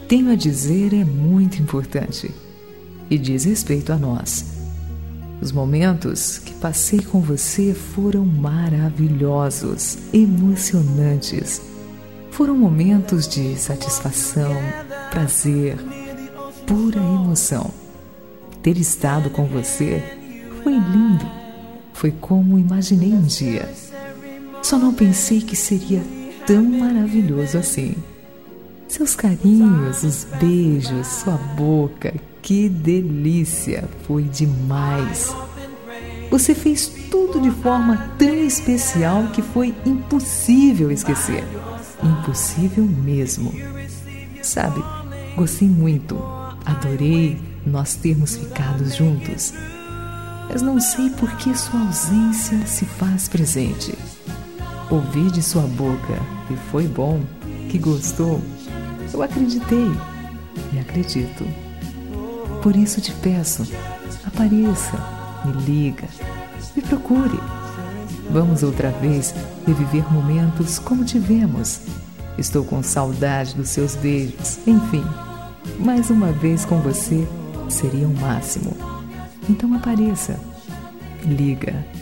tenho a dizer é muito importante e diz respeito a nós. Os momentos que passei com você foram maravilhosos, emocionantes. Foram momentos de satisfação, prazer, pura emoção. Ter estado com você foi lindo. Foi como imaginei um dia. Só não pensei que seria tão maravilhoso assim. Seus carinhos, os beijos, sua boca, que delícia! Foi demais! Você fez tudo de forma tão especial que foi impossível esquecer. Impossível mesmo. Sabe, gostei muito. Adorei nós termos ficado juntos. Mas não sei por que sua ausência se faz presente. Ouvi de sua boca que foi bom, que gostou. Eu acreditei e acredito. Por isso te peço, apareça, me liga, me procure. Vamos outra vez reviver momentos como tivemos. Estou com saudade dos seus beijos, enfim. Mais uma vez com você seria o máximo. Então apareça, liga.